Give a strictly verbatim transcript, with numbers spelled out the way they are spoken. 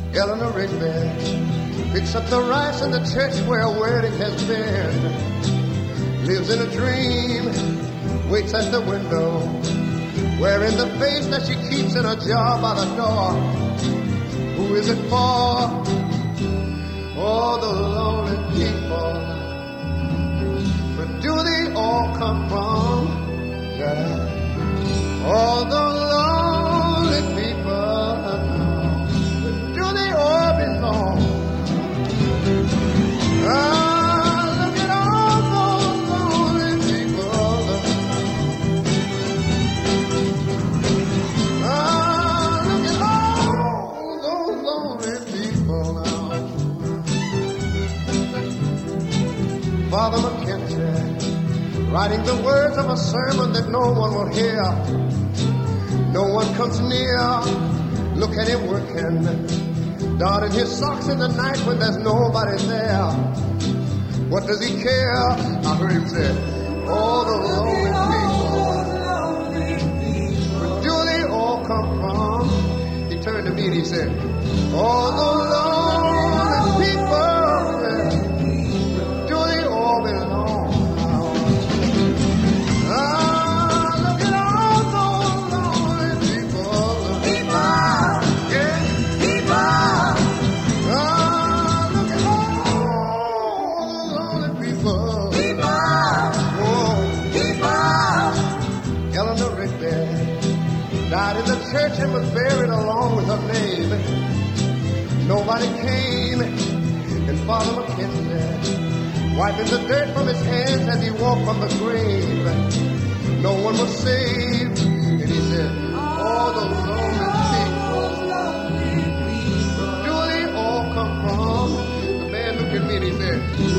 Eleanor Rigby picks up the rice in the church where a wedding has been. Lives in a dream, waits at the window, wearing the face that she keeps in a jar by the door. Who is it for? Oh, the lonely people. Where do they all come from? Yeah. All the lonely people. Where do they all belong? Ah, look at all those lonely people. Ah, look at all those lonely people now. Father McKenzie, writing the words of a sermon that no one will hear. No one comes near. Look at him working, darting his socks in the night when there's nobody there. What does he care? I heard him say, all the lonely people. Where do they all come from? He turned to me and he said, all the lonely people. Where do they all belong? Ah, look at all those lonely people. People. Yeah. People. Ah, look at all those lonely people. People. Oh. People. Eleanor Rigby died in the church and was buried along with her name. Nobody came, and Father McKenzie, wiping the dirt from his hands as he walked from the grave. No one was saved, and he said, all the lonely people. Where do they all come from? The man looked at me and he said,